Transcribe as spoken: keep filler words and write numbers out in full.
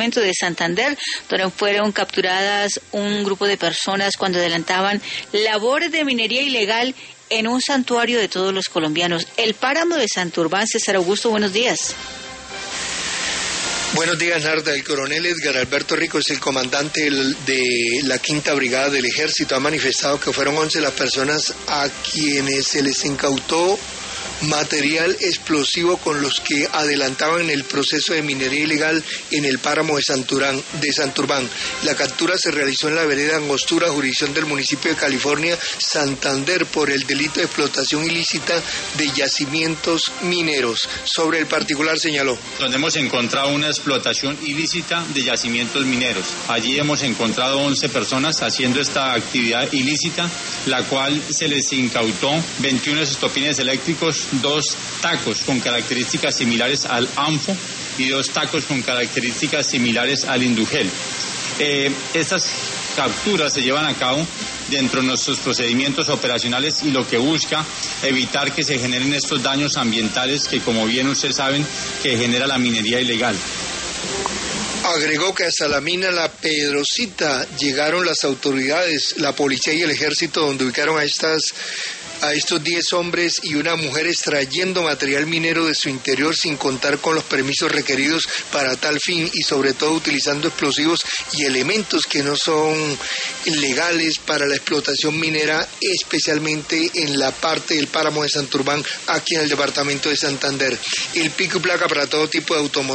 de Santander, donde fueron capturadas un grupo de personas cuando adelantaban labores de minería ilegal en un santuario de todos los colombianos, el páramo de Santurbán. César Augusto, buenos días. Buenos días, Narda. El coronel Edgar Alberto Rico es el comandante de la Quinta Brigada del Ejército. Ha manifestado que fueron once las personas a quienes se les incautó material explosivo con los que adelantaban el proceso de minería ilegal en el páramo de Santurán, de Santurbán. La captura se realizó en la vereda Angostura, jurisdicción del municipio de California, Santander, por el delito de explotación ilícita de yacimientos mineros. Sobre el particular señaló: donde hemos encontrado una explotación ilícita de yacimientos mineros. Allí hemos encontrado once personas haciendo esta actividad ilícita, la cual se les incautó veintiuno estopines eléctricos, dos tacos con características similares al ANFO y dos tacos con características similares al Indugel. Eh, estas capturas se llevan a cabo dentro de nuestros procedimientos operacionales y lo que busca evitar que se generen estos daños ambientales que, como bien ustedes saben, que genera la minería ilegal. Agregó que hasta la mina La Pedrosita llegaron las autoridades, la policía y el ejército, donde ubicaron a estas a estos diez hombres y una mujer extrayendo material minero de su interior sin contar con los permisos requeridos para tal fin, y sobre todo utilizando explosivos y elementos que no son legales para la explotación minera, especialmente en la parte del páramo de Santurbán, aquí en el departamento de Santander. El pico y placa para todo tipo de automotores